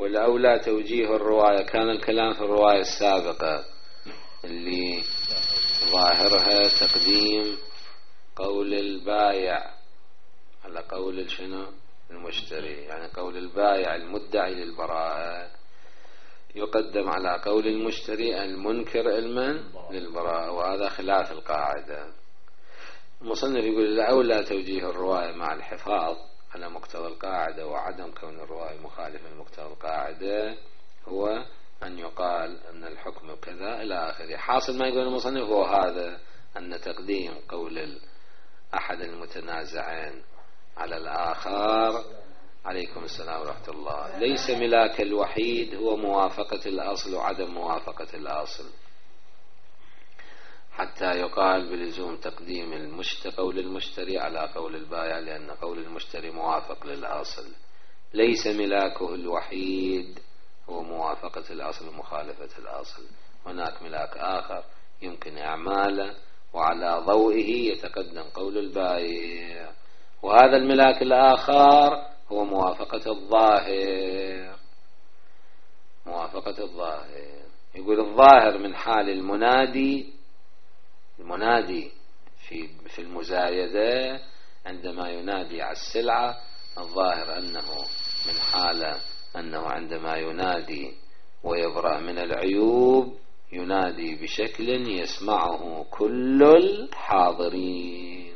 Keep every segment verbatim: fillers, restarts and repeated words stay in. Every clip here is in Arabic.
والأولى توجيه الرواية. كان الكلام في الرواية السابقة اللي ظاهرها تقديم قول البايع على قول شنو المشتري، يعني قول البايع المدعي للبراءة يقدم على قول المشتري المنكر المن للبراءة، وهذا خلاف القاعدة. المصنف يقول الأولى توجيه الرواية مع الحفاظ على مقتضى القاعدة وعدم كون الرواية مخالفة لمقتضى القاعدة هو أن يقال أن الحكم كذا إلى آخره. حاصل ما يقول المصنف هو هذا، أن تقديم قول أحد المتنازعين على الآخر عليكم السلام ورحمة الله ليس ملاك الوحيد هو موافقة الأصل وعدم موافقة الأصل، حتى يقال بلزوم تقديم المشتري قول المشتري على قول البائع، لأن قول المشتري موافق للأصل. ليس ملاكه الوحيد هو موافقة الأصل ومخالفة الأصل، هناك ملاك آخر يمكن إعماله وعلى ضوئه يتقدم قول البائع، وهذا الملاك الآخر هو موافقة الظاهر. موافقة الظاهر يقول الظاهر من حال المنادي، المنادي في في المزايدة عندما ينادي على السلعة، الظاهر أنه من حالة أنه عندما ينادي ويبرأ من العيوب ينادي بشكل يسمعه كل الحاضرين.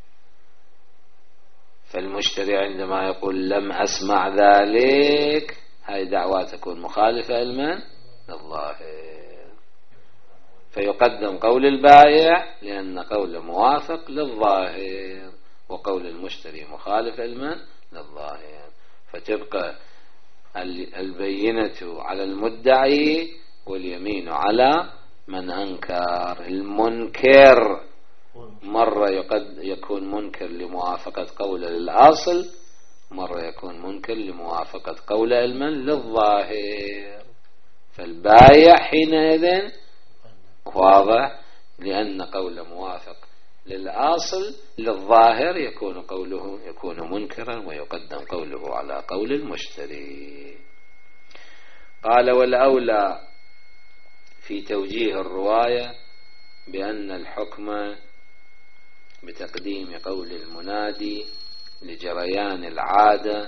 فالمشتري عندما يقول لم أسمع ذلك، هذه دعوة تكون مخالفة لمن؟ للظاهر، فيقدم قول البائع لأن قوله موافق للظاهر، وقول المشتري مخالف لمن؟ للظاهر، فتبقى البينة على المدعي واليمين على من أنكر. المنكر مرة يقد يكون منكر لموافقة قوله للأصل، مرة يكون منكر لموافقة قوله المن للظاهر. فالبايع حينئذ واضح لأن قوله موافق للأصل للظاهر يكون قوله يكون منكرا ويقدم قوله على قول المشتري. قال والأولى في توجيه الرواية بأن الحكم بتقديم قول المنادي لجريان العادة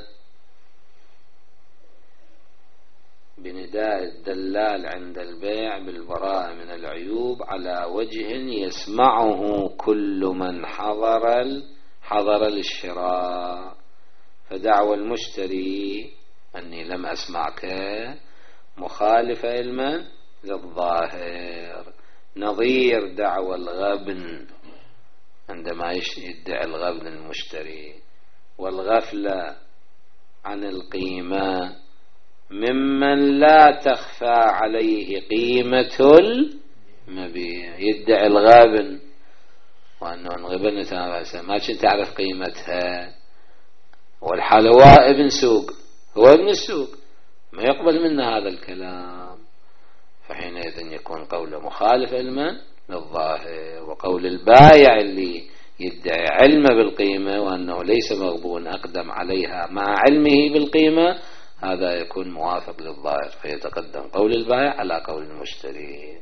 بنداء الدلال عند البيع بالبراءة من العيوب على وجه يسمعه كل من حضر حضر للشراء. فدعوى المشتري أني لم أسمعك مخالفة علما للظاهر، نظير دعوى الغبن عندما يدعي الغبن المشتري والغفلة عن القيمة ممن لا تخفى عليه قيمة المبيع. يدعي الغبن وأنه انغبنت ما كنت تعرف قيمتها، والحال هو ابن سوق، هو ابن السوق ما يقبل منا هذا الكلام، فحينئذ يكون قوله مخالف علما للظاهر. وقول البايع اللي يدعي علمه بالقيمة وأنه ليس مغبون أقدم عليها مع علمه بالقيمة، هذا يكون موافق للظاهر، فيتقدم قول البائع على قول المشتري.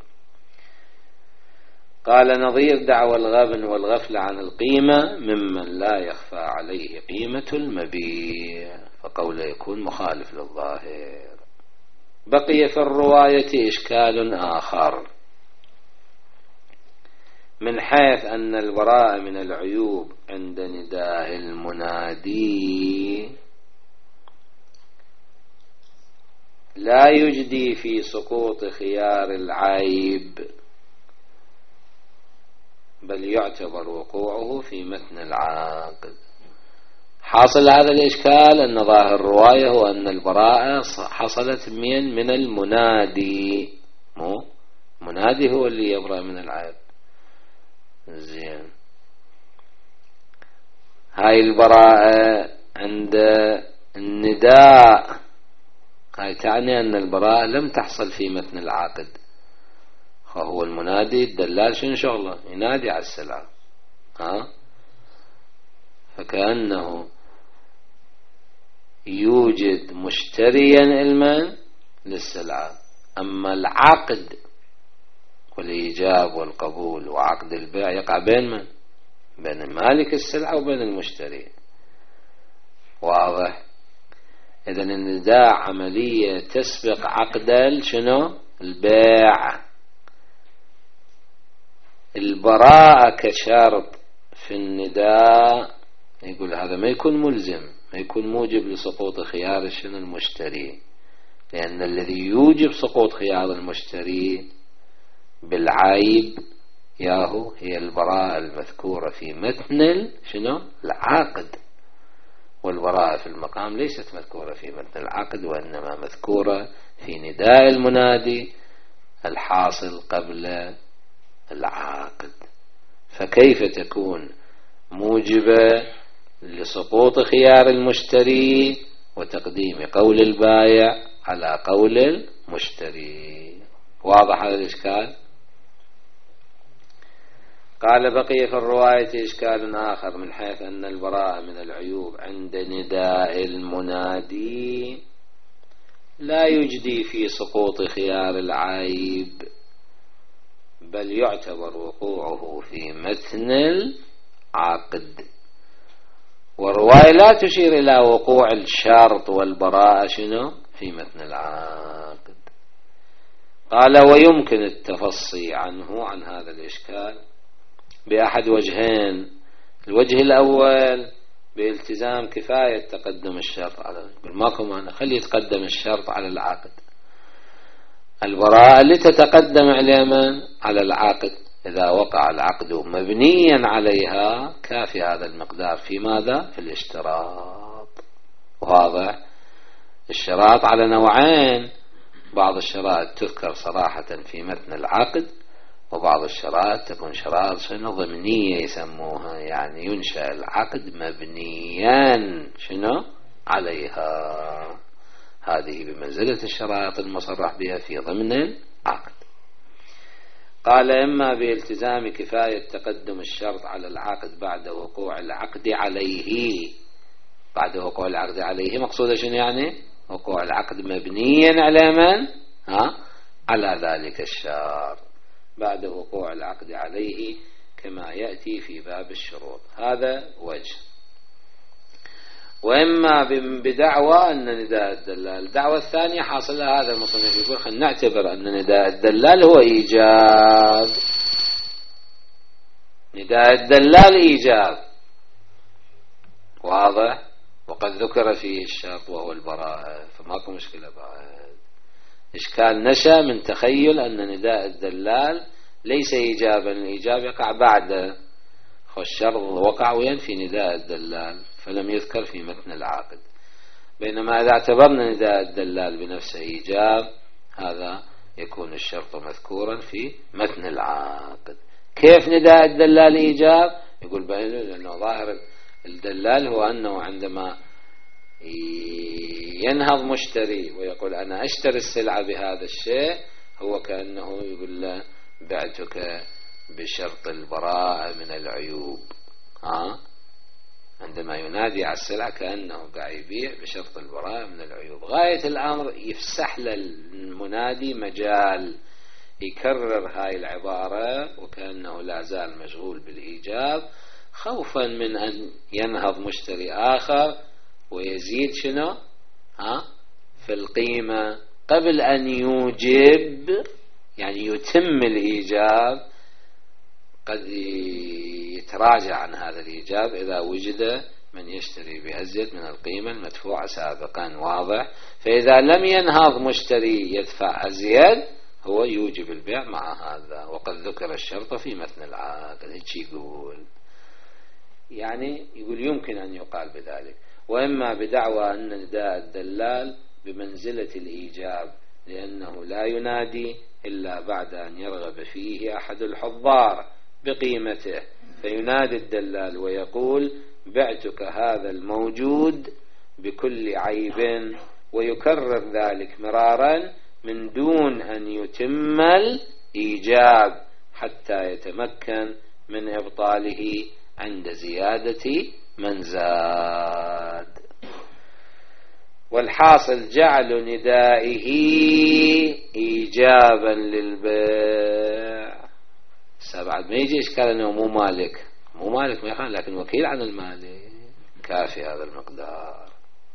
قال نظير دعوى الغبن والغفلة عن القيمة ممن لا يخفى عليه قيمة المبيع، فقوله يكون مخالف للظاهر. بقي في الرواية إشكال آخر من حيث أن البراءة من العيوب عند نداء المنادي لا يجدي في سقوط خيار العيب، بل يعتبر وقوعه في متن العقد. حاصل هذا الإشكال أن ظاهر الرواية هو أن البراءة حصلت من من المنادي، مو منادي هو اللي يبرأ من العيب. زين، هاي البراءة عند النداء هاي تعني أن البراءة لم تحصل في متن العقد. هو المنادي الدلال شنو شغله؟ ينادي على السلعة، ها، فكأنه يوجد مشتريا المن للسلعة. أما العقد والإيجاب والقبول وعقد البيع يقع بين من؟ بين مالك السلعة وبين المشتري. واضح؟ إذن النداء عملية تسبق عقد شنو؟ البيع. البراءة كشرط في النداء يقول هذا ما يكون ملزم، ما يكون موجب لسقوط خيار شنو؟ المشتري، لأن الذي يوجب سقوط خيار المشتري بالعيب ياهو هي البراءة المذكورة في متن شنو؟ العقد. والبراءة في المقام ليست مذكورة في متن العقد، وإنما مذكورة في نداء المنادي الحاصل قبل العقد. فكيف تكون موجبة لسقوط خيار المشتري وتقديم قول البائع على قول المشتري؟ واضح هذا الإشكال؟ قال بقي في الرواية إشكال آخر من حيث أن البراءة من العيوب عند نداء المنادي لا يجدي في سقوط خيار العيب، بل يعتبر وقوعه في متن العقد. والرواية لا تشير إلى وقوع الشرط والبراءة شنو؟ في متن العقد. قال ويمكن التفصي عنه عن هذا الإشكال بأحد وجهين. الوجه الأول بالتزام كفاية تقدم الشرط على، يقول ماكو معنى خلي يتقدم الشرط على العقد. البراءة اللي تتقدم على من؟ على العقد. إذا وقع العقد مبنيا عليها كافي هذا المقدار في ماذا؟ في الاشتراط. وهذا الشراط على نوعين، بعض الشرائط تذكر صراحة في متن العقد، وبعض الشرائط تكون شرائط شنو؟ ضمنية يسموها، يعني ينشأ العقد مبنيا شنو؟ عليها. هذه بمنزلة الشرائط المصرح بها في ضمن العقد. قال إما بالتزام كفاية تقدم الشرط على العقد بعد وقوع العقد عليه. بعد وقوع العقد عليه مقصود شنو يعني؟ وقوع العقد مبنيا على من؟ ها؟ على ذلك الشرط بعد وقوع العقد عليه كما يأتي في باب الشروط. هذا وجه. وإما بدعوى أن نداء الدلال. الدعوة الثانية حاصلها هذا المصنف، يقول خلينا نعتبر أن نداء الدلال هو إيجاب. نداء الدلال إيجاب واضح، وقد ذكر فيه الشرط وهو البراءة، فماكو مشكلة بعد. إشكال نشأ من تخيل أن نداء الدلال ليس إيجابا، الإيجاب يقع بعد، والشرط وقع وين؟ في نداء الدلال، فلم يذكر في متن العقد. بينما إذا اعتبرنا نداء الدلال بنفسه إيجاب، هذا يكون الشرط مذكورا في متن العقد. كيف نداء الدلال إيجاب؟ يقول بينه لأنه ظاهر الدلال هو أنه عندما ينهض مشتري ويقول أنا أشتري السلعة بهذا الشيء، هو كأنه يقول له بعتك بشرط البراءة من العيوب. ها؟ عندما ينادي على السلعة كأنه قاعد يبيع بشرط البراءة من العيوب. غاية الأمر يفسح للمنادي مجال يكرر هاي العبارة وكأنه لا زال مشغول بالإيجاب، خوفا من أن ينهض مشتري آخر ويزيد شنو؟ ها؟ في القيمة قبل أن يوجب، يعني يتم الإيجاب، قد يتراجع عن هذا الإيجاب إذا وجد من يشتري بأزيد من القيمة المدفوعة سابقا. واضح؟ فإذا لم ينهض مشتري يدفع أزيد هو يوجب البيع مع هذا، وقد ذكر الشرط في متن العقد. هيك يقول، يعني يقول يمكن أن يقال بذلك. وإما بدعوى أن نداء الدلال بمنزلة الإيجاب، لأنه لا ينادي إلا بعد أن يرغب فيه أحد الحضار بقيمته، فينادي الدلال ويقول بعتك هذا الموجود بكل عيب، ويكرر ذلك مرارا من دون أن يتم الإيجاب حتى يتمكن من إبطاله عند زيادة من زاد. والحاصل جعل ندائه إيجابا للبيع. بعد ما يجي إشكال أنه مو مالك، مو مالك ما يخان، لكن وكيل عن المالك، كافي هذا المقدار.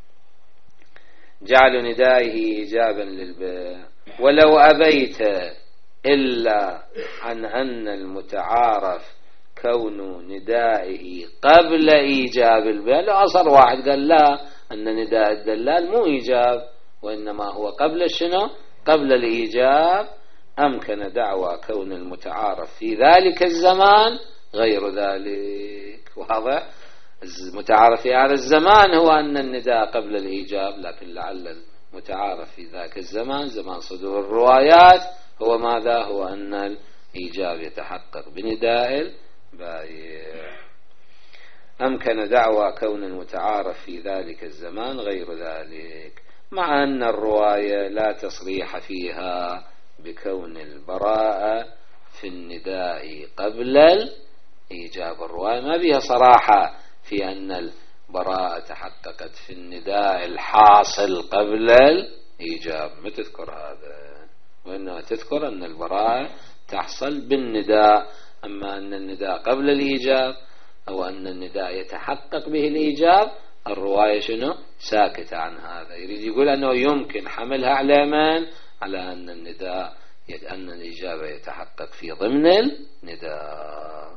جعل ندائه إيجابا للبيع. ولو أبيت إلا عن أن المتعارف كون ندائه قبل إيجاب البيع، لو أصر واحد قال لا أن نداء الدلال مو إيجاب وإنما هو قبل شنو؟ قبل الإيجاب، أمكن دعوى كون المتعارف في ذلك الزمان غير ذلك. واضح؟ المتعارف في هذا الزمان هو أن النداء قبل الإيجاب، لكن لعل المتعارف في ذاك الزمان زمان صدور الروايات هو ماذا؟ هو أن الإيجاب يتحقق بنداء البائع. أمكن دعوى كون المتعارف في ذلك الزمان غير ذلك، مع أن الرواية لا تصريح فيها بكون البراءة في النداء قبل الإيجاب. الرواية ما بها صراحة في أن البراءة تحققت في النداء الحاصل قبل الإيجاب، ما تذكر هذا، وإنما تذكر أن البراءة تحصل بالنداء. أما أن النداء قبل الإيجاب أو أن النداء يتحقق به الإيجاب، الرواية شنو؟ ساكتة عن هذا. يريد يقول أنه يمكن حملها على من؟ على أن النداء أن الإجابة يتحقق في ضمن النداء.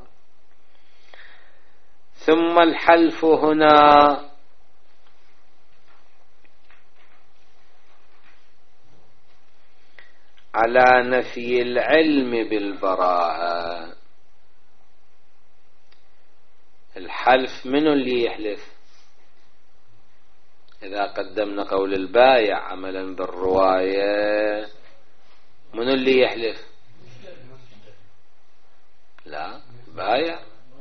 ثم الحلف هنا على نفي العلم بالبراءة. الحلف منو اللي يحلف؟ إذا قدمنا قول البايع عملا بالرواية منو اللي يحلف؟ لا، بايع.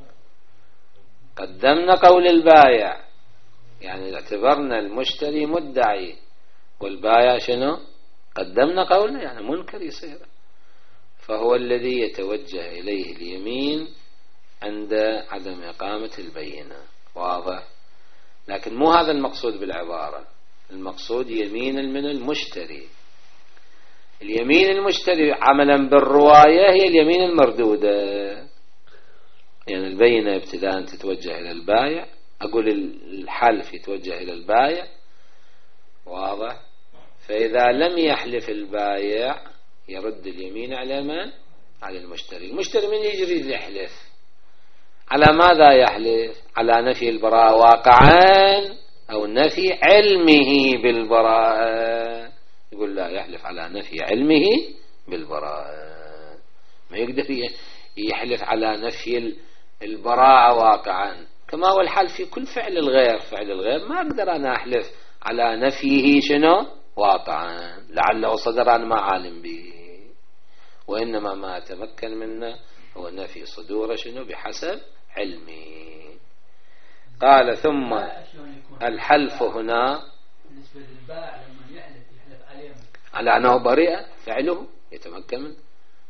قدمنا قول البايع يعني اعتبرنا المشتري مدعي والبايع شنو؟ قدمنا قوله يعني منكر يصير، فهو الذي يتوجه إليه اليمين عند عدم إقامة البينة. واضح؟ لكن مو هذا المقصود بالعبارة، المقصود يمين من المشتري. اليمين المشتري عملا بالرواية هي اليمين المردودة، يعني البينة ابتداء تتوجه إلى البايع، أقول الحلف يتوجه إلى البايع. واضح؟ فإذا لم يحلف البايع يرد اليمين على من؟ على المشتري. المشتري من يجري يحلف على ماذا؟ يحلف على نفي البراءة واقعا أو نفي علمه بالبراءة. يقول لا، يحلف على نفي علمه بالبراءة، ما يقدر يحلف على نفي البراءة واقعا. كما هو الحال في كل فعل الغير، فعل الغير ما أقدر أنا أحلف على نفيه شنو؟ واقعا، لعله صدر عن ما عالم به، وإنما ما تمكن منه هو نفي صدوره شنو؟ بحسب علمي. قال ثم الحلف هنا بالنسبة للبائع لما يحلف يحلف عليه على أنه بريء فعله يتمكن منه،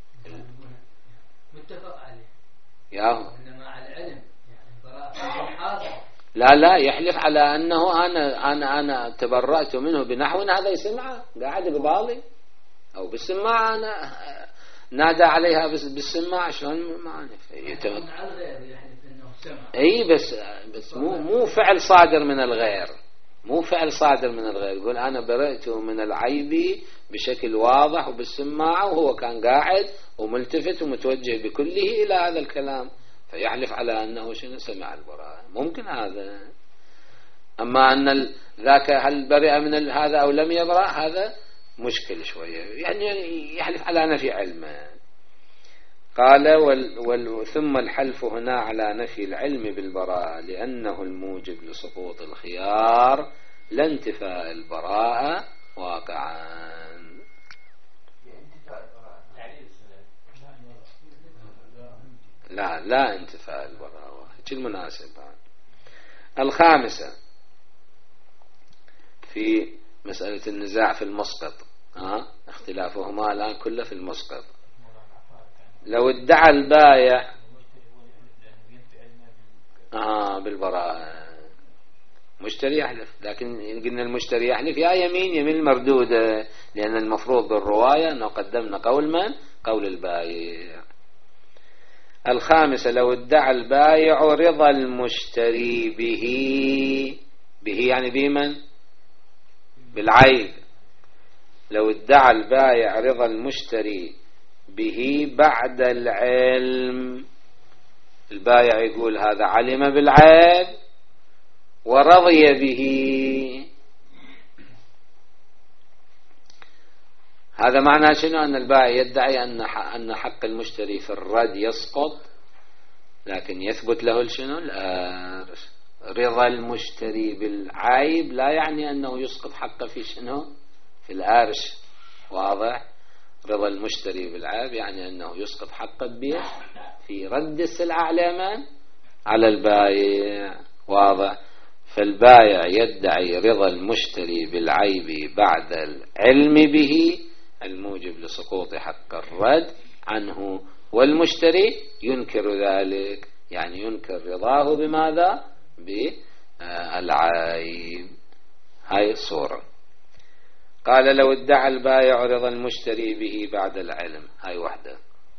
متفق عليه ياهو، إنما على العلم يعني براءة حاضر. لا لا، يحلف على أنه أنا أنا أنا تبرأت منه بنحو هذا يسمعه قاعد قبالي أو بالسماعة، أنا نادى عليها بالسماعة شلون ما أعرف يتمكن. أي بس بس مو مو فعل صادر من الغير، مو فعل صادر من الغير. يقول أنا برأت من العيب بشكل واضح وبالسماعة وهو كان قاعد وملتفت ومتوجه بكله إلى هذا الكلام، فيحلف على أنه شنو؟ سمع البراءة. ممكن هذا. أما أن ذاك هل برئ من هذا أو لم يبرأ هذا مشكل شوية، يعني يحلف على نفي علمه. قال وال وال ثم الحلف هنا على نفي العلم بالبراءة لأنه الموجب لسقوط الخيار لا انتفاء البراءة واقعا. لا لا انتفاء البراءة، هيك المناسب. الخامسة في مسألة النزاع في المسقط، ها اختلافهما الآن كله في المسقط. لو ادعى البايع آه بالبراءة، مشتري يحلف، لكن قلنا المشتري يحلف يا يمين يمين مردودة، لأن المفروض بالرواية أنه قدمنا قول من؟ قول البايع. الخامسة لو ادعى البايع رضا المشتري به، به يعني بمن؟ بالعيب. لو ادعى البايع رضا المشتري به بعد العلم، البايع يقول هذا علم بالعيب ورضي به، هذا معناه شنو؟ أن البائع يدعي أن أن حق المشتري في الرد يسقط، لكن يثبت له شنو؟ الأرش. رضا المشتري بالعيب لا يعني أنه يسقط حقه في شنو؟ في الأرش. واضح؟ رضا المشتري بالعيب يعني أنه يسقط حقه به في رد السلعة على من؟ على البائع. واضح؟ فالبائع يدعي رضا المشتري بالعيب بعد العلم به الموجب لسقوط حق الرد عنه، والمشتري ينكر ذلك، يعني ينكر رضاه بماذا؟ بالعيب. هاي الصورة. قال لو ادعى البائع رضا المشتري به بعد العلم، هاي وحدة.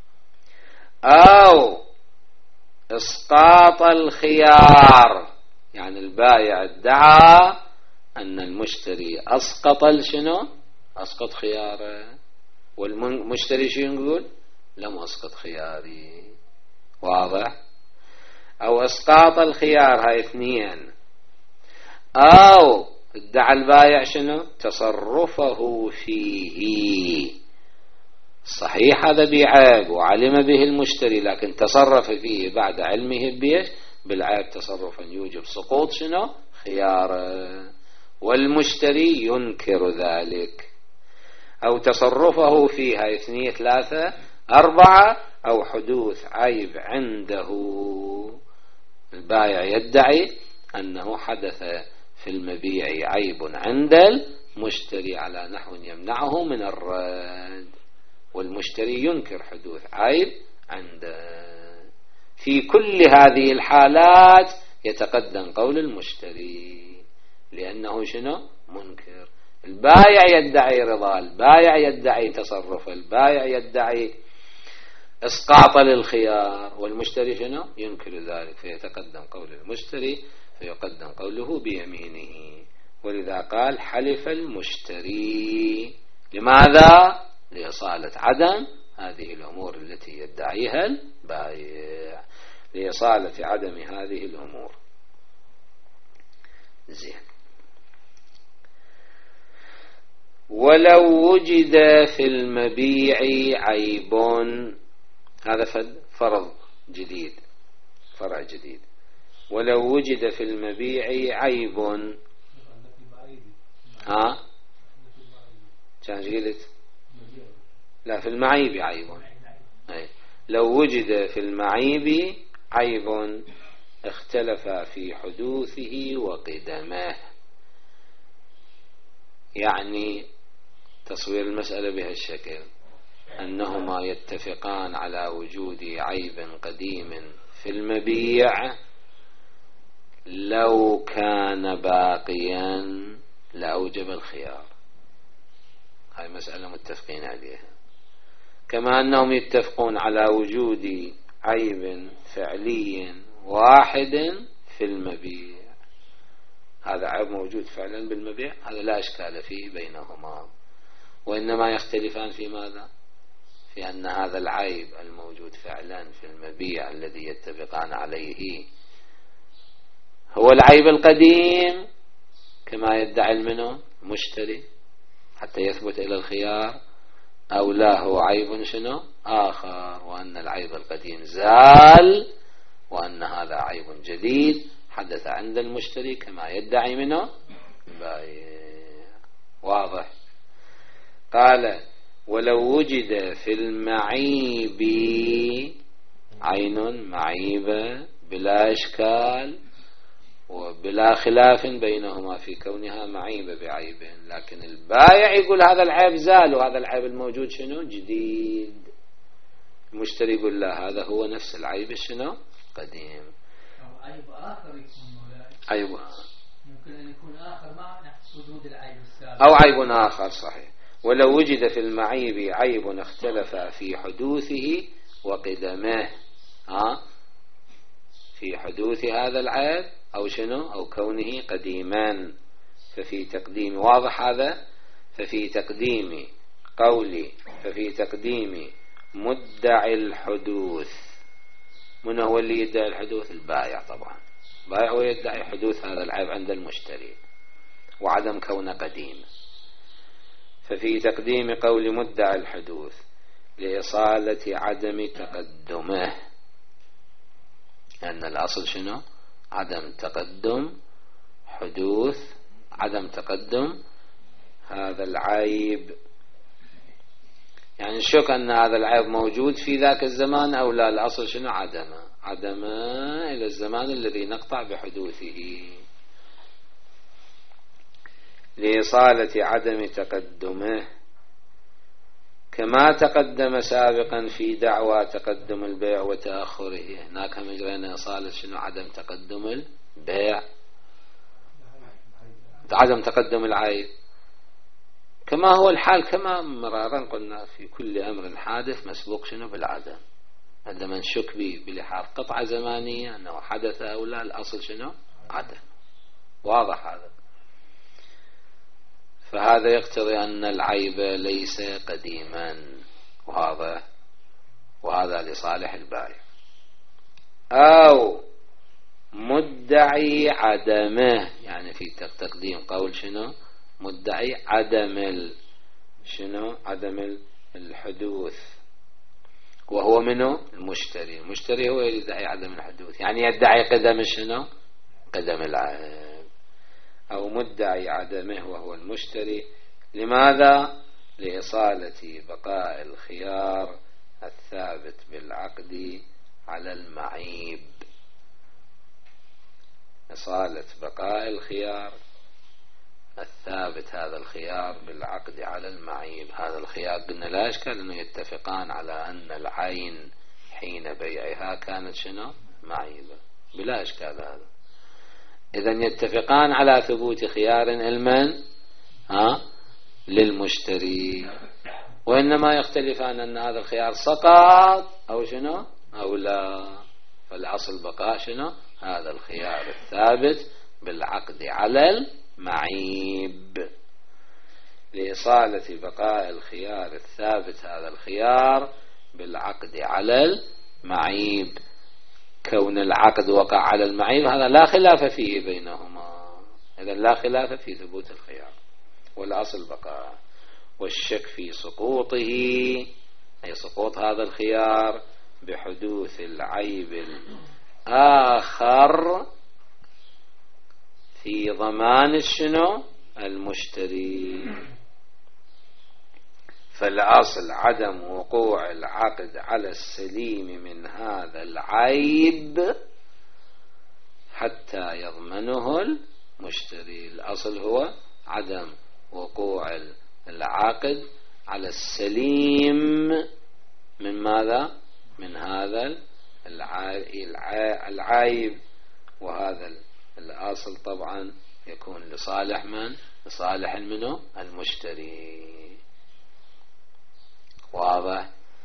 أو اسقاط الخيار، يعني البائع ادعى أن المشتري أسقط شنو؟ أسقط خياره، والمشتري شو يقول؟ لم أسقط خياري. واضح؟ أو اسقاط الخيار، هاي اثنين. أو ادعى البائع شنو؟ تصرفه فيه، صحيح هذا بعيب وعلم به المشتري، لكن تصرف فيه بعد علمه بيش بالعيب تصرفا يوجب سقوط شنو؟ خياره، والمشتري ينكر ذلك. أو تصرفه فيها اثنين ثلاثة أربعة، أو حدوث عيب عنده، البائع يدعي أنه حدث في المبيع عيب عند المشتري على نحو يمنعه من الرد، والمشتري ينكر حدوث عيب عنده. في كل هذه الحالات يتقدم قول المشتري، لأنه شنو؟ منكر. البائع يدعي رضا، البائع يدعي تصرف، البائع يدعي اسقاط للخيار، والمشتري شنو؟ ينكر ذلك، فيتقدم قول المشتري فيقدم قوله بيمينه. ولذا قال حلف المشتري، لماذا؟ لإصالة عدم هذه الأمور التي يدعيها البائع، لإصالة عدم هذه الأمور. زين. ولو وجد في المبيع عيب، هذا فرض جديد، فرع جديد. ولو وجد في المبيع عيب، ها كان قلت لا في المعيب عيب. أي. لو وجد في المعيب عيب اختلف في حدوثه وقدمه، يعني تصوير المسألة بهالشكل، أنهما يتفقان على وجود عيب قديم في المبيع، لو كان باقيا لأوجب الخيار. هاي مسألة متفقين عليها. كما أنهم يتفقون على وجود عيب فعلي واحد في المبيع، هذا عيب موجود فعلا بالمبيع، هذا لا إشكال فيه بينهما، وإنما يختلفان في ماذا؟ في أن هذا العيب الموجود فعلا في المبيع الذي يتفقان عليه هو العيب القديم كما يدعي منه المشتري حتى يثبت إلى الخيار، أو لا هو عيب شنو آخر، وأن العيب القديم زال وأن هذا عيب جديد حدث عند المشتري كما يدعي منه البائع. واضح؟ قال ولو وجد في المعيب عين معيبة بلا إشكال وبلا خلاف بينهما في كونها معيبة بعيب، لكن البائع يقول هذا العيب زال وهذا العيب الموجود شنو جديد، المشتري يقول لا هذا هو نفس العيب شنو قديم. عيب آخر يكون مولاي، عيب ممكن أن يكون آخر مع نفس وجود العيب السابق أو عيب آخر صحيح. ولو وجد في المعيب عيب اختلف في حدوثه وقدمه، ها في حدوث هذا العيب أو شنو أو كونه قديما، ففي تقديم واضح هذا، ففي تقديم قولي ففي تقديم مدعي الحدوث. من هو اللي يدعي الحدوث؟ البائع طبعا، البائع هو يدعي حدوث هذا العيب عند المشتري وعدم كونه قديم. ففي تقديم قول مدعي الحدوث لإصالة عدم تقدمه، لأن الأصل شنو؟ عدم تقدم حدوث عدم تقدم هذا العيب. يعني الشك أن هذا العيب موجود في ذاك الزمان أو لا، الأصل شنو؟ عدم عدم إلى الزمان الذي نقطع بحدوثه. لإصالة عدم تقدمه كما تقدم سابقا في دعوى تقدم البيع وتأخره. هناك مجرين إصالة شنو؟ عدم تقدم البيع عدم تقدم العيب، كما هو الحال كما مرارا قلنا في كل أمر حادث مسبوق شنو؟ بالعدم. عندما نشك به بلحاظ قطعة زمانية أنه حدث أو لا، الأصل شنو؟ عدم. واضح هذا. فهذا يقتضي أن العيب ليس قديما، وهذا وهذا لصالح البائع. أو مدعي عدمه، يعني في تقديم قول شنو؟ مدعي عدم ال... شنو؟ عدم الحدوث، وهو منه المشتري. المشتري هو يدعي عدم الحدوث، يعني يدعي قدم شنو؟ قدم العيب. أو مدعي عدمه وهو المشتري. لماذا؟ لإصالة بقاء الخيار الثابت بالعقد على المعيب. إصالة بقاء الخيار الثابت، هذا الخيار بالعقد على المعيب. هذا الخيار قلنا لا إشكال أنه يتفقان على أن العين حين بيعها كانت شنو؟ معيبة، بلا إشكال هذا. إذن يتفقان على ثبوت خيار المن ها للمشتري، وإنما يختلفان أن هذا الخيار سقط أو شنو أو لا. فالأصل بقاء شنو؟ هذا الخيار الثابت بالعقد على المعيب. لإصالة بقاء الخيار الثابت هذا الخيار بالعقد على المعيب. كون العقد وقع على المعيب هذا لا خلاف فيه بينهما، إذا لا خلاف في ثبوت الخيار والأصل بقاء. والشك في سقوطه، أي سقوط هذا الخيار بحدوث العيب الآخر في ضمان الشنو؟ المشتري. فالأصل عدم وقوع العقد على السليم من هذا العيب حتى يضمنه المشتري. الأصل هو عدم وقوع العقد على السليم من ماذا؟ من هذا العيب. وهذا الأصل طبعا يكون لصالح من؟ لصالح منه؟ المشتري. واضح؟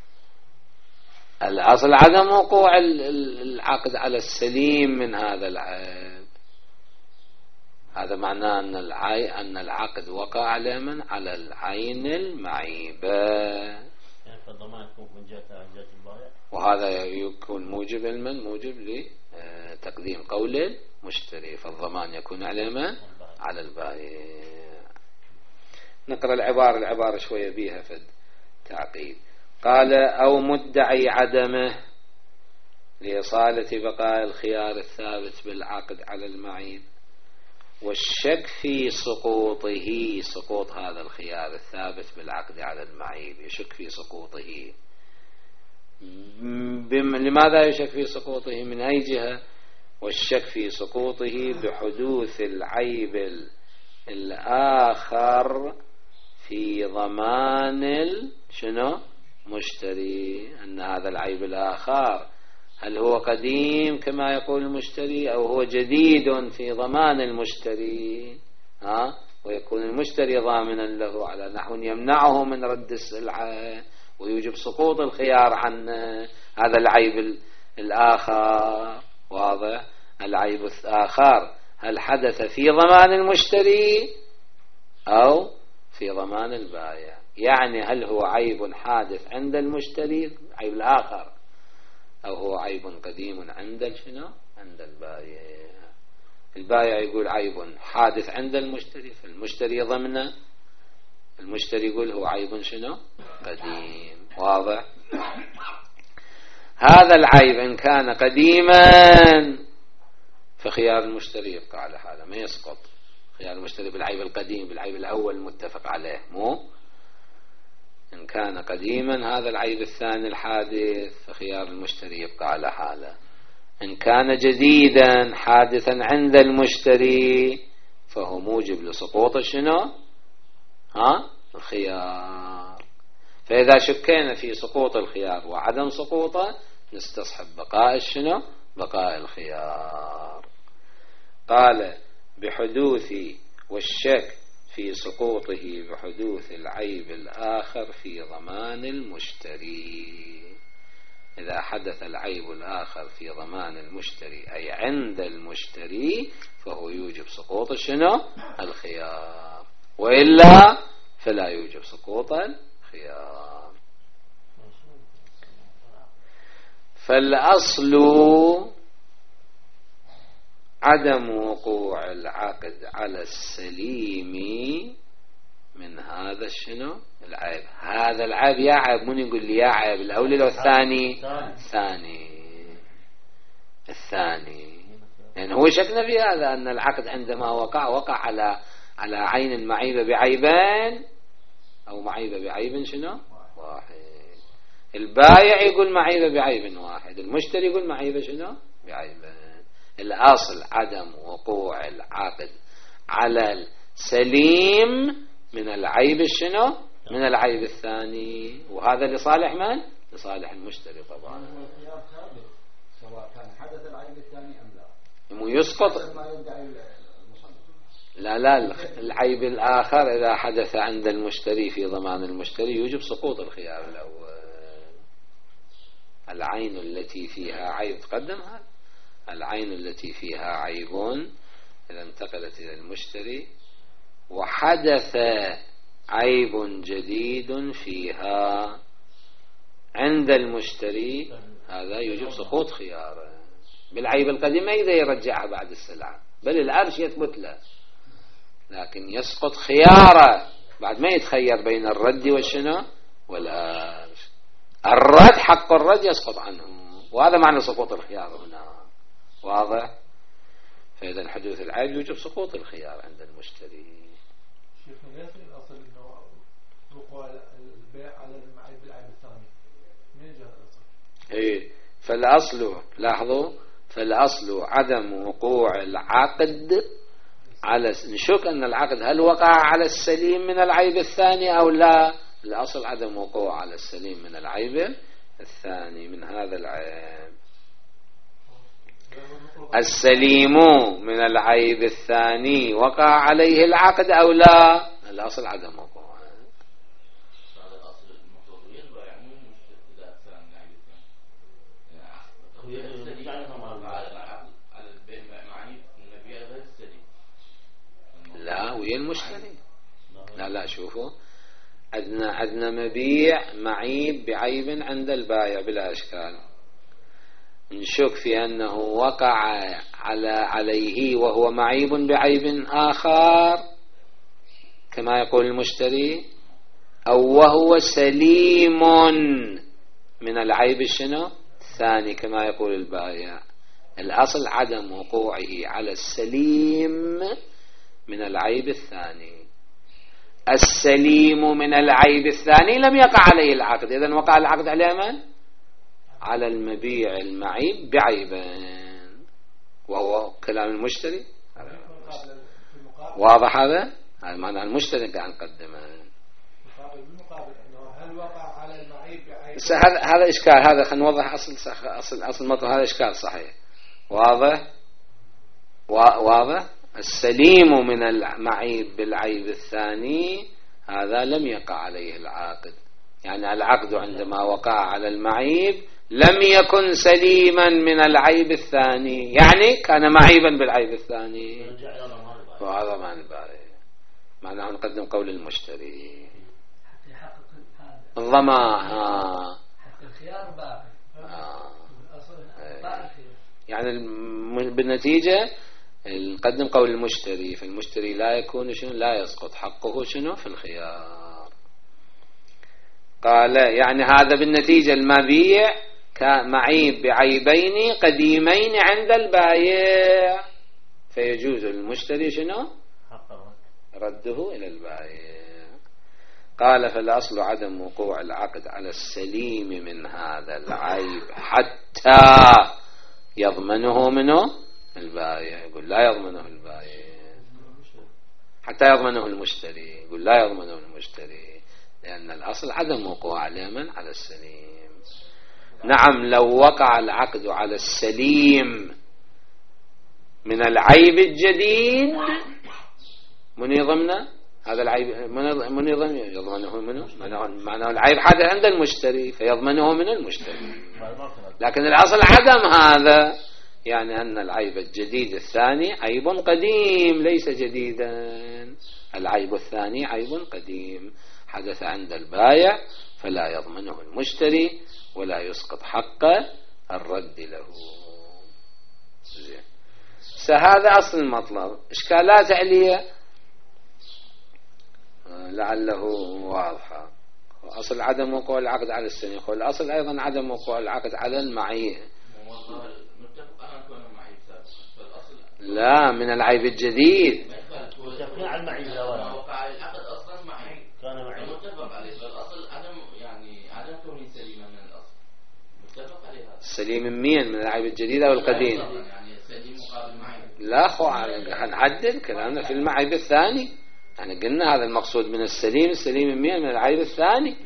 الأصل عدم وقوع العقد على السليم من هذا العيب. هذا معناه أن العي أن العقد وقع على من؟ على العين المعيبة. فالضمان يكون من جهة جهة البائع، وهذا يكون موجب المن موجب لتقديم قول المشتري. فالضمان يكون على من؟ على البائع. نقرأ العبارة العبارة شوية بيها فد تعقيد. قال أو مدعي عدمه لإصالة بقاء الخيار الثابت بالعقد على المعيب، والشك في سقوطه، سقوط هذا الخيار الثابت بالعقد على المعيب، يشك في سقوطه. لماذا يشك في سقوطه؟ من أي جهة؟ والشك في سقوطه بحدوث العيب الآخر في ضمان شنو؟ مشتري. أن هذا العيب الآخر هل هو قديم كما يقول المشتري أو هو جديد في ضمان المشتري، ها؟ ويكون المشتري ضامنا له على نحو يمنعه من رد السلعة ويوجب سقوط الخيار عن هذا العيب الآخر. واضح؟ العيب الآخر هل حدث في ضمان المشتري أو في ضمان البائع؟ يعني هل هو عيب حادث عند المشتري عيب الآخر أو هو عيب قديم عند شنو؟ عند البائع. البائع يقول عيب حادث عند المشتري فالمشتري ضمنه، المشتري يقول هو عيب شنو؟ قديم. واضح؟ هذا العيب إن كان قديما فخيار المشتري يبقى على حاله ما يسقط. خيار المشتري بالعيب القديم بالعيب الأول المتفق عليه، مو إن كان قديما هذا العيب الثاني الحادث فخيار المشتري يبقى على حاله. إن كان جديدا حادثا عند المشتري فهو موجب لسقوط شنو؟ ها؟ الخيار. فإذا شكينا في سقوط الخيار وعدم سقوطه نستصحب بقاء شنو؟ بقاء الخيار. قال بحدوث والشك في سقوطه بحدوث العيب الآخر في ضمان المشتري. إذا حدث العيب الآخر في ضمان المشتري أي عند المشتري فهو يوجب سقوط شنو؟ الخيار، وإلا فلا يوجب سقوط الخيار. فالأصل عدم وقوع العقد على السليم من هذا شنو؟ العيب. هذا العيب يا عيب، من يقول لي يا عيب الأول لو الثاني؟ الثاني الثاني يعني هو شكنا في هذا أن العقد عندما وقع وقع على على عين معيبة بعيبين أو معيبة بعيب شنو؟ واحد. البائع يقول معيبة بعيب واحد، المشتري يقول معيبة شنو؟ بعيبين. الأصل عدم وقوع العقد على السليم من العيب شنو؟ من العيب الثاني، وهذا لصالح من؟ لصالح المشتري طبعا. الخيار ثابت سواء كان حدث العيب الثاني أم لا، مو يسقط. لا لا العيب الآخر إذا حدث عند المشتري في ضمان المشتري يوجب سقوط الخيار الأول. العين التي فيها عيب تقدم هذا، العين التي فيها عيب إذا انتقلت إلى المشتري وحدث عيب جديد فيها عند المشتري هذا يوجب سقوط خياره. بالعيب القديم ما يقدر يرجعها بعد السلعة بل الأرش يثبت له، لكن يسقط خياره بعد ما يتخير بين الرد والشنو والأرش. الرد حق الرد يسقط عنه، وهذا معنى سقوط الخيار هنا. واضح؟ فإذا حدوث العيب يوجب سقوط الخيار عند المشتري. شيخنا ليس الأصل أنه وقوع البيع على المعيب بالعيب الثاني، من جهة الأصل؟ إيه، فالأصل لاحظوا، فالأصل عدم وقوع العقد على نشك أن العقد هل وقع على السليم من العيب الثاني أو لا. الأصل عدم وقوع على السليم من العيب الثاني من هذا العيب. السليم من العيب الثاني وقع عليه العقد أو لا، الأصل عدم وقوع. لا ويا المشتري. لا لا شوفوا، عندنا عندنا مبيع معيب بعيب عند البائع بلا إشكال، نشك في أنه وقع على عليه وهو معيب بعيب آخر كما يقول المشتري، أو وهو سليم من العيب الشنو الثاني كما يقول البائع. الأصل عدم وقوعه على السليم من العيب الثاني. السليم من العيب الثاني لم يقع عليه العقد، إذن وقع العقد على من؟ على المبيع المعيب بعيبين، وهو كلام المشتري. واضح هذا؟ معنى المشتري قاعد نقدمه. بالمقابل انه هل وقع على المعيب بعيب هذا هذا إشكال. هذا خلينا نوضح أصل أصل أصل مطلب. هذا إشكال صحيح واضح واضح. السليم من المعيب بالعيب الثاني هذا لم يقع عليه العاقد، يعني العقد عندما وقع على المعيب لم يكن سليما من العيب الثاني، يعني كان معيبا بالعيب الثاني وهذا ما البائع. معناه نقدم قول المشتري الضمان. ها الخيار باقي. يعني بالنتيجة نقدم قول المشتري، فالمشتري لا يكون شنو لا يسقط حقه شنو في الخيار. قال يعني هذا بالنتيجة المبيع كمعيب بعيبين قديمين عند البائع، فيجوز للمشتري شنو رده إلى البائع. قال فالأصل عدم وقوع العقد على السليم من هذا العيب حتى يضمنه منه البائع. يقول لا يضمنه البائع حتى يضمنه المشتري. يقول لا يضمنه المشتري لأن الأصل عدم وقوع اليمن على السليم. نعم لو وقع العقد على السليم من العيب الجديد من يضمنه هذا العيب من يضمنه يضمنه منه معناه العيب حادث عند المشتري فيضمنه من المشتري. لكن الأصل عدم هذا، يعني أن العيب الجديد الثاني عيب قديم ليس جديدا. العيب الثاني عيب قديم حدث عند البائع فلا يضمنه المشتري ولا يسقط حق الرد له. فهذا أصل المطلب. إشكالات عليه لعله واضحة. أصل عدم وقوع العقد على السنة. الأصل أيضا عدم وقوع العقد على المعيب. لا من العيب الجديد. سليم مين من العيب الجديد أو القديم؟ لا خو هنعدل كلامنا في المعيب الثاني. يعني قلنا هذا المقصود من السليم. السليم مين من العيب الثاني.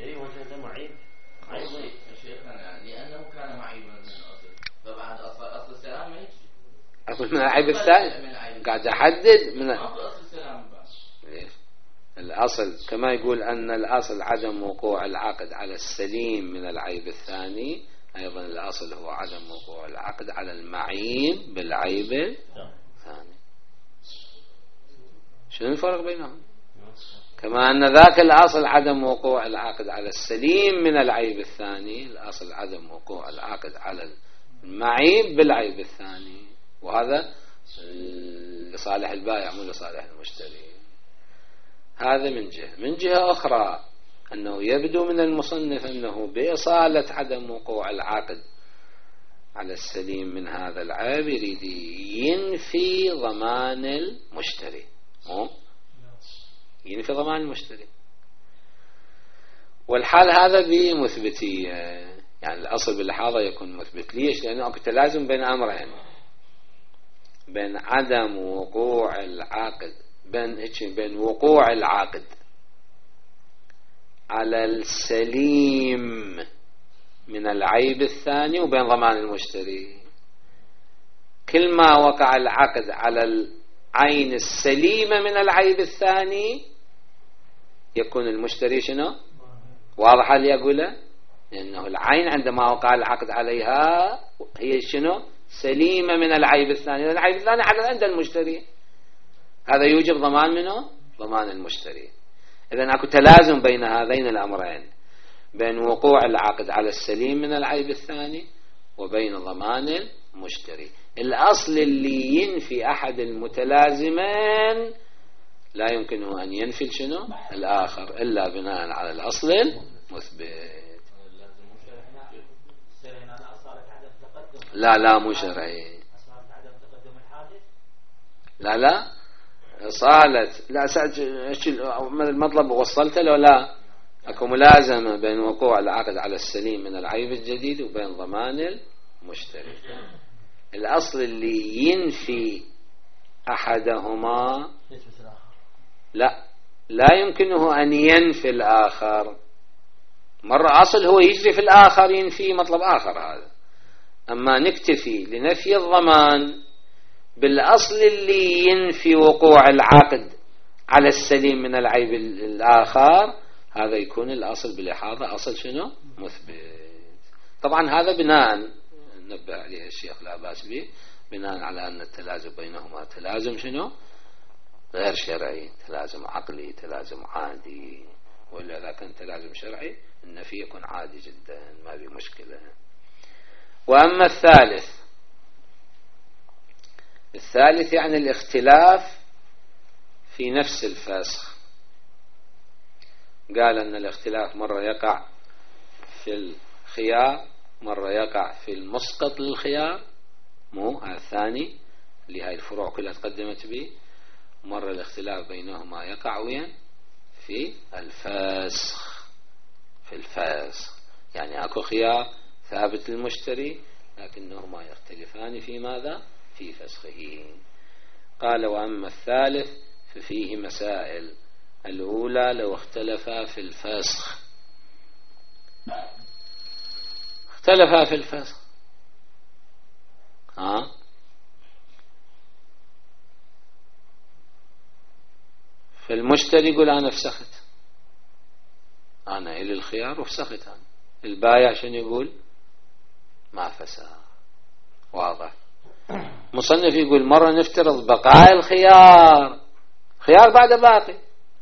لأنه كان معيبا من الأصل فبعد أصل أصل السلام ما يجي. أقول من العيب الثاني قاعد أحدد من ليش الأصل كما يقول أن الأصل عدم وقوع العقد على السليم من العيب الثاني، أيضا الأصل هو عدم وقوع العقد على المعيب بالعيب الثاني. شنو الفرق بينهم؟ كما أن ذاك الأصل عدم وقوع العقد على السليم من العيب الثاني، الأصل عدم وقوع العقد على المعيب بالعيب الثاني، وهذا لصالح البائع مو لصالح المشتري. هذا من جهة. من جهة أخرى أنه يبدو من المصنف أنه بإصالة عدم وقوع العقد على السليم من هذا العيب يريد ينفي ضمان المشتري. مو ينفي ضمان المشتري. والحال هذا بمثبتية، يعني الأصل باللحاظة يكون مثبت. ليش؟ لأنه أكو تلازم بين أمرين، بين عدم وقوع العقد بين بين وقوع العقد على السليم من العيب الثاني وبين ضمان المشتري. كل ما وقع العقد على العين السليمة من العيب الثاني يكون المشتري شنو؟ واضح اللي أقوله؟ لأنه العين عندما وقع العقد عليها هي شنو؟ سليمة من العيب الثاني. العيب الثاني حدث عند المشتري، هذا يوجب ضمان منه؟ ضمان المشتري. إذن أكو تلازم بين هذين الأمرين، بين وقوع العقد على السليم من العيب الثاني وبين ضمان المشتري. الأصل اللي ينفي أحد المتلازمين لا يمكنه أن ينفي شنو؟ الآخر إلا بناء على الأصل المثبت. لا لا مو شرعي. لا لا صالت لا المطلب وصلته له. لا أكو ملازمة بين وقوع العقد على السليم من العيب الجديد وبين ضمان المشتري. الأصل اللي ينفي أحدهما لا لا يمكنه أن ينفي الآخر مرة أصل هو يجري في الآخر ينفي مطلب آخر هذا. أما نكتفي لنفي الضمان بالأصل اللي ينفي وقوع العقد على السليم من العيب الآخر، هذا يكون الأصل بالإحاطة أصل شنو؟ مثبت. طبعا هذا بناء نبه عليه الشيخ لا بأس به، بناء على أن التلازم بينهما تلازم شنو؟ غير شرعي، تلازم عقلي، تلازم عادي. وإلا إذا كان تلازم شرعي النفي يكون عادي جدا ما في مشكلة. وأما الثالث، الثالث يعني الاختلاف في نفس الفسخ. قال أن الاختلاف مرة يقع في الخيار، مرة يقع في المسقط للخيار، مو الثاني اللي هاي الفروع كلها تقدمت به. مرة الاختلاف بينهما يقع وين؟ في الفسخ. في الفسخ يعني أكو خيار ثابت للمشتري لكنهما يختلفان في ماذا؟ في فسخه. قال وأما الثالث ففيه مسائل. الأولى لو اختلفا في الفسخ، اختلفا في الفسخ ها فالمشتري يقول أنا فسخت، أنا إلي الخيار وفسخت أنا. البايع شنو يقول؟ ما فسخ. واضح. مصنف يقول مرة نفترض بقاء الخيار، خيار بعد باقي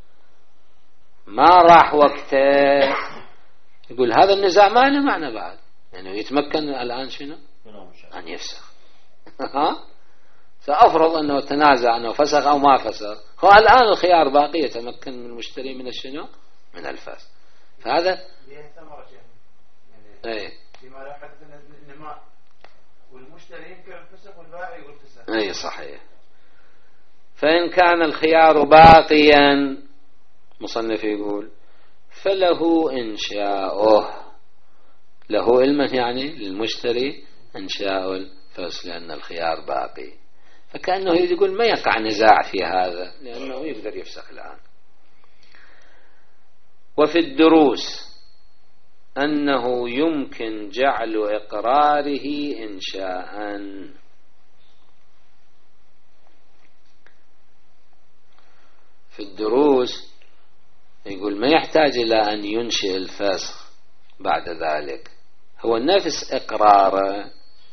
ما راح وقته، يقول هذا النزاع ما له معنى بعد، يعني يتمكن الآن شنو؟ أن يفسخ. ها سأفرض أنه تنازع أنه فسخ أو ما فسخ، هو الآن الخيار باقي، يتمكن من المشتري من الشنو؟ من الفسخ. فهذا ايه فيما لا حدث النماء والمشتري ينكر الفسخ والبائع يقول فسخ. اي صحيح. فإن كان الخيار باقيا مصنف يقول فله إنشاؤه، له علما يعني للمشتري إنشاء الفسخ لأن الخيار باقي. فكأنه يقول ما يقع نزاع في هذا لأنه يقدر يفسخ الآن. وفي الدروس أنه يمكن جعل إقراره إنشاء. في الدروس يقول ما يحتاج إلى أن ينشئ الفسخ بعد ذلك، هو نفس إقراره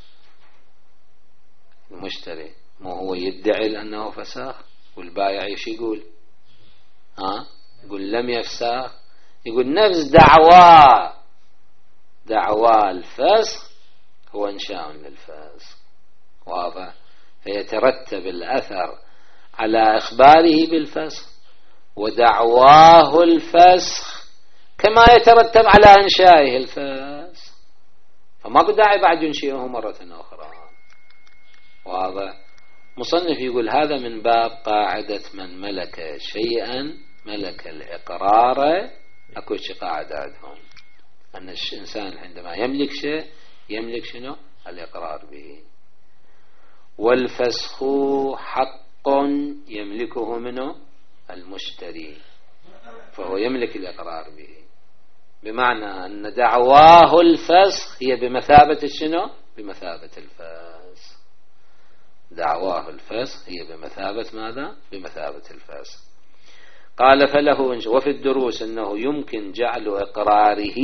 المشتري، ما هو يدعي أنه فسخ والبائع ايش يقول؟ ها يقول لم يفسخ، يقول نفس دعوى دعوى الفسخ هو إنشاء للفسخ. واضح. فيترتب الأثر على إخباره بالفسخ ودعواه الفسخ كما يترتب على إنشائه الفسخ، فما داعي بعد ينشئه مرة أخرى. واضح. مصنف يقول هذا من باب قاعدة من ملك شيئا ملك الإقرار. أكو شيء قاعدة عندهم أن الإنسان عندما يملك شيء يملك شنو؟ الإقرار به. والفسخ حق يملكه منه المشتري، فهو يملك الإقرار به، بمعنى أن دعواه الفسخ هي بمثابة الشنو؟ بمثابة الفسخ. دعواه الفسخ هي بمثابة ماذا؟ بمثابة الفسخ. قال فله وفي الدروس أنه يمكن جعل إقراره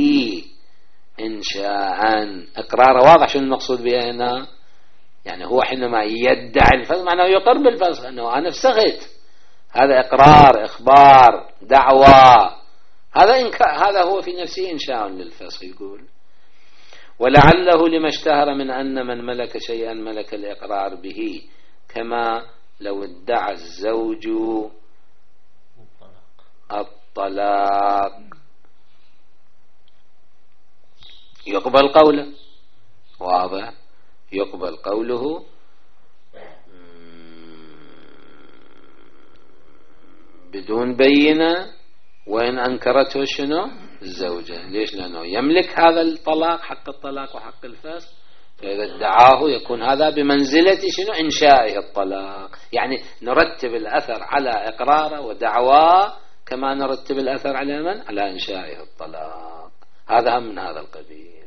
إنشاء. إقرار واضح شنو المقصود به هنا؟ يعني هو حينما يدعي الفسخ معناه يقر بالفسخ أنه أنا فسخت، هذا إقرار إخبار دعوة، هذا إنك... هذا هو في نفسه إنشاء للفسخ. يقول ولعله لما اشتهر من أن من ملك شيئا ملك الإقرار به، كما لو ادعى الزوج الطلاق يقبل قوله. واضح. يقبل قوله بدون بينة، وإن أنكرته شنو؟ الزوجة. ليش؟ لأنه يملك هذا الطلاق، حق الطلاق وحق الفسخ، فإذا ادعاه يكون هذا بمنزلة شنو؟ إنشائه الطلاق. يعني نرتب الأثر على إقراره ودعواه كما نرتب الأثر على من؟ على إنشائه الطلاق. هذا هم من هذا القبيل.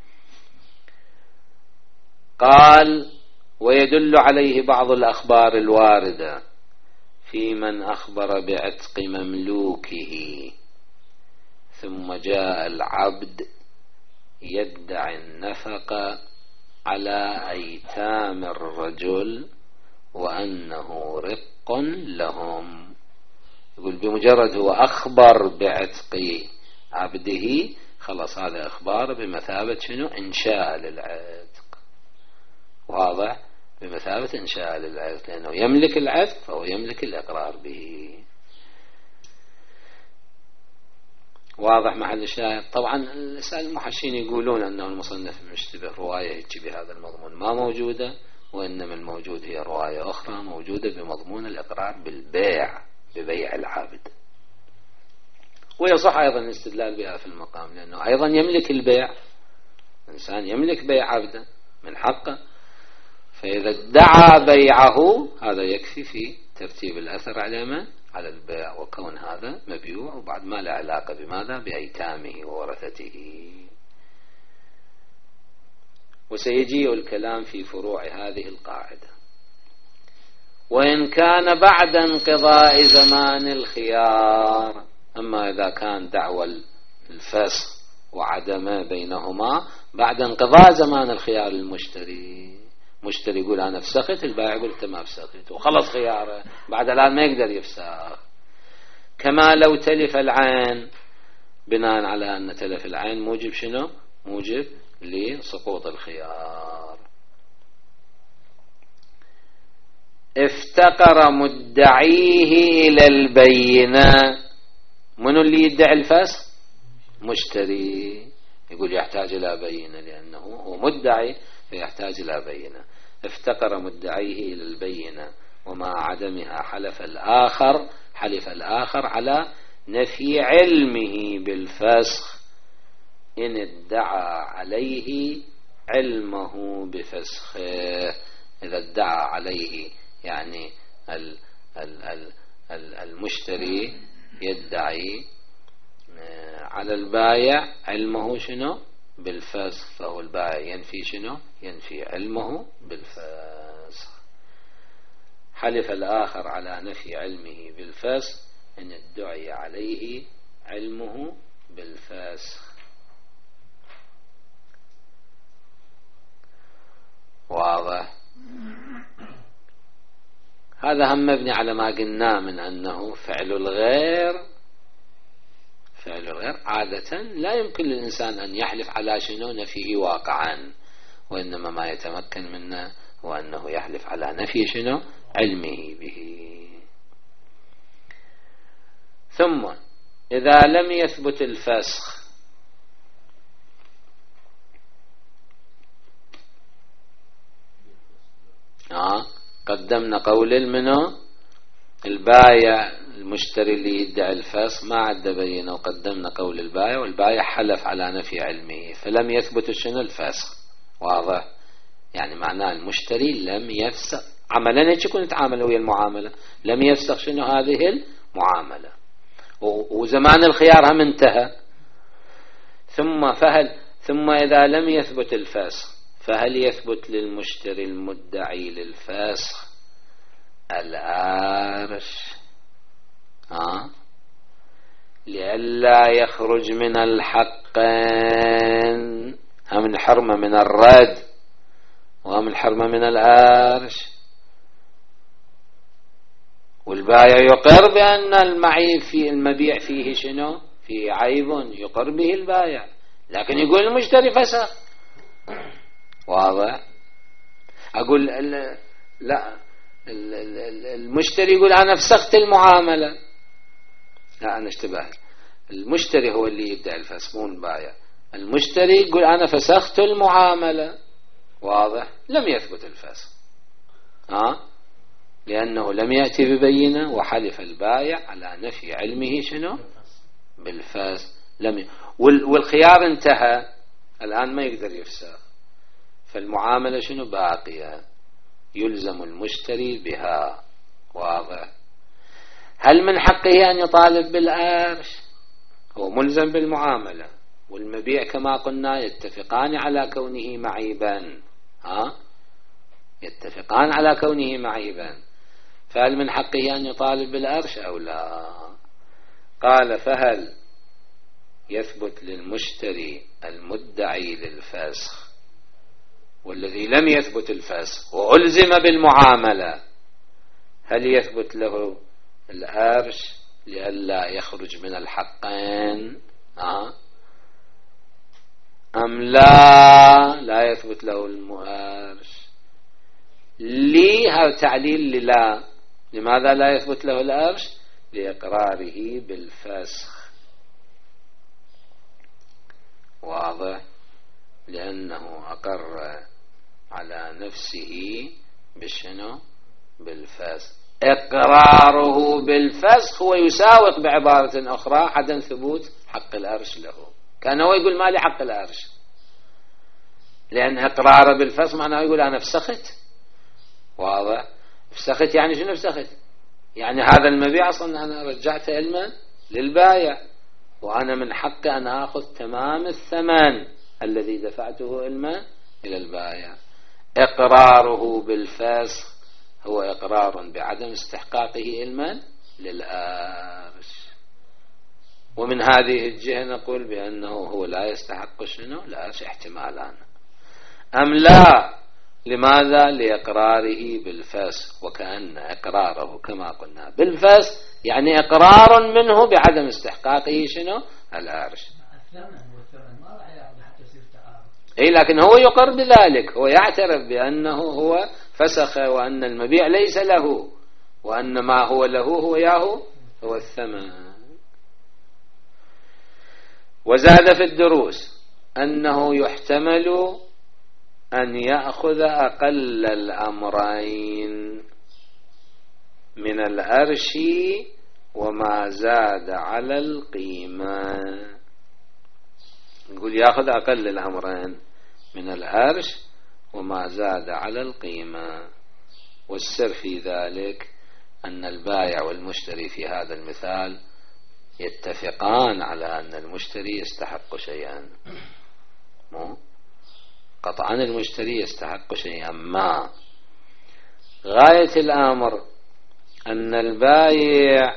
قال ويدل عليه بعض الأخبار الواردة في من أخبر بعتق مملوكه ثم جاء العبد يدعي النفقة على أيتام الرجل وأنه رق لهم. يقول بمجرد هو أخبر بعتق عبده خلاص هذا أخبار بمثابة شنو؟ إنشاء للعتق. واضح؟ بمثابة إنشاء للعتق لأنه يملك العتق فهو يملك الإقرار به. واضح محل الشاهد؟ طبعا المحشين يقولون أنه المصنف المشتبه رواية يجي بهذا المضمون ما موجودة، وإنما الموجود هي رواية أخرى موجودة بمضمون الإقرار بالبيع ببيع العابد، ويصح أيضا الاستدلال بها في المقام لأنه أيضا يملك البيع، إنسان يملك بيع عبده من حقه، فإذا ادعى بيعه هذا يكفي في ترتيب الأثر على من؟ على البيع، وكون هذا مبيوع وبعد ما له علاقة بماذا؟ بأيتامه وورثته. وسيجيء الكلام في فروع هذه القاعدة. وإن كان بعد انقضاء زمان الخيار، أما إذا كان دعوى الفسخ وعدمه بينهما بعد انقضاء زمان الخيار المشتري، مشتري يقول أنا فسخت، البائع يقول أنت ما فسخت وخلص خياره، بعد الآن ما يقدر يفسخ. كما لو تلف العين، بناء على أن تلف العين موجب شنو؟ موجب لسقوط الخيار. افتقر مدعيه إلى البينة، منو اللي يدعي الفسخ؟ مشتري، يقول يحتاج إلى بينة لأنه هو مدعي فيحتاج إلى بينة. افتقر مدعيه إلى البينة ومع عدمها حلف الآخر حلف الآخر على نفي علمه بالفسخ إن ادعى عليه علمه بفسخه. إذا ادعى عليه يعني ال ال ال ال المشتري يدعي على البائع علمه شنو؟ بالفسخ، فهو البائع ينفي شنو؟ ينفي علمه بالفسخ. حلف الآخر على نفي علمه بالفسخ إن ادعي عليه علمه بالفسخ. واضح؟ هذا هم مبني على ما قلنا من أنه فعل الغير فعل الغير عادة لا يمكن للإنسان أن يحلف على شنو؟ نفيه واقعا، وإنما ما يتمكن منه هو أنه يحلف على نفي شنو؟ علمه به. ثم إذا لم يثبت الفسخ آه قدمنا قول المنو البايع المشتري اللي يدعي الفسخ ما عد بينه، وقدمنا قول البايع والبايع حلف على نفي علمه فلم يثبت شنو؟ الفسخ. واضح؟ يعني معناه المشتري لم يفسخ عملا يكون يتعامل ويا المعاملة، لم يفسخ شنو؟ هذه المعاملة، وزمان الخيار هم انتهى. ثم فهل ثم إذا لم يثبت الفسخ فهل يثبت للمشتري المدعي للفسخ الآرش ها لئلا يخرج من الحقين، هم الحرمة من الرد وهم الحرمة من الآرش، والبائع يقر بأن المعيب في المبيع فيه شنو؟ فيه عيب يقر به البائع، لكن يقول المشتري فسخ. واضح؟ أقول لا المشتري يقول أنا فسخت المعاملة، لا أنا اشتبه، المشتري هو اللي يدعي الفسخ مو البائع، المشتري يقول أنا فسخت المعاملة. واضح؟ لم يثبت الفسخ ها لأنه لم يأتي ببينة، وحلف البائع على نفي علمه شنو؟ بالفسخ. لم ي... والخيار انتهى الآن ما يقدر يفسخ، فالمعاملة شنو؟ باقية يلزم المشتري بها. واضح؟ هل من حقه أن يطالب بالآرش؟ هو ملزم بالمعاملة والمبيع كما قلنا يتفقان على كونه معيبا، ها يتفقان على كونه معيبا، فهل من حقه أن يطالب بالأرش أو لا؟ قال فهل يثبت للمشتري المدعي للفسخ والذي لم يثبت الفسخ وألزم بالمعاملة، هل يثبت له الأرش لئلا يخرج من الحقين أه؟ أم لا لا يثبت له الأرش؟ لي هذا تعليل للا. لماذا لا يثبت له الأرش؟ لإقراره بالفسخ، واضح، لأنه أقر على نفسه بشنو؟ بالفسخ. إقراره بالفسخ هو يساوق بعبارة أخرى عدم ثبوت حق الأرش له. كان هو يقول ما لي حق الأرش، لأن إقراره بالفسخ معناه يقول أنا فسخت، واضح. فسخت يعني شنو فسخت؟ يعني هذا المبيع أصلا أنا رجعته علما للبايع، وأنا من حقي أن أخذ تمام الثمن الذي دفعته علما إلى البايع. إقراره بالفسخ هو إقرار بعدم استحقاقه علما للأرش، ومن هذه الجهة نقول بأنه هو لا يستحق شنو؟ الأرش احتمالان. أم لا؟ لماذا؟ لإقراره بالفسخ، وكأن إقراره كما قلنا بالفسخ يعني إقرار منه بعدم استحقاقه شنو؟ الأرش. أي لكن هو يقر بذلك، هو يعترف بأنه هو فسخ وأن المبيع ليس له، وأن ما هو له هو ياهو هو الثمن. وزاد في الدروس أنه يحتمل أن يأخذ أقل الأمرين من الأرش وما زاد على القيمة. نقول يأخذ أقل الأمرين من الأرش وما زاد على القيمة. والسر في ذلك أن البائع والمشتري في هذا المثال يتفقان على أن المشتري يستحق شيئا، مو قطعا المشتري يستحق شيئا ما. غاية الأمر أن البائع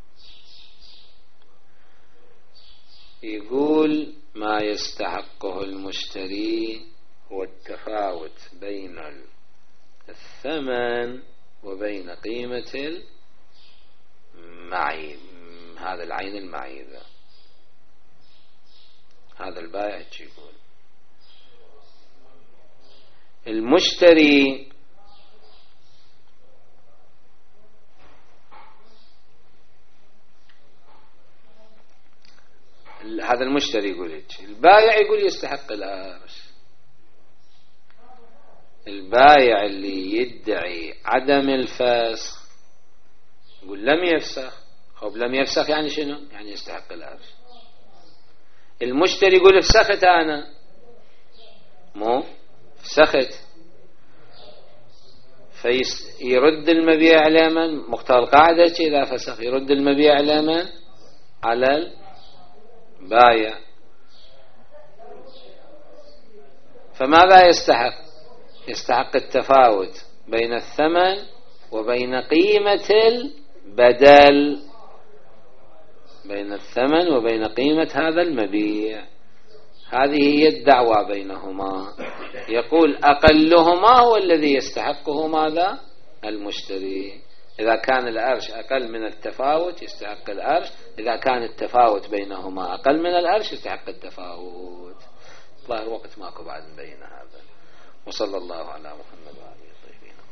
يقول ما يستحقه المشتري هو التفاوت بين الثمن وبين قيمة المعيب، هذا العين المعيبة. هذا البائع يقول. المشتري هذا المشتري يقول، البائع يقول يستحق الأرش. البائع اللي يدعي عدم الفسخ يقول لم يفسخ. خب لم يفسخ يعني شنو؟ يعني يستحق الأرش. المشتري يقول فسخت أنا، مو فسخت، فيرد المبيع على من؟ مختار القاعدة إذا فسخ يرد المبيع على من؟ على البائع. فماذا يستحق؟ يستحق التفاوت بين الثمن وبين قيمة البدل، بين الثمن وبين قيمة هذا المبيع. هذه هي الدعوة بينهما. يقول أقلهما هو الذي يستحقه ماذا؟ المشتري. إذا كان الأرش أقل من التفاوت يستحق الأرش، إذا كان التفاوت بينهما أقل من الأرش يستحق التفاوت. ظاهر وقت ماكو بعد نبين هذا. وصلى الله على محمد وعلى آله الطيبين.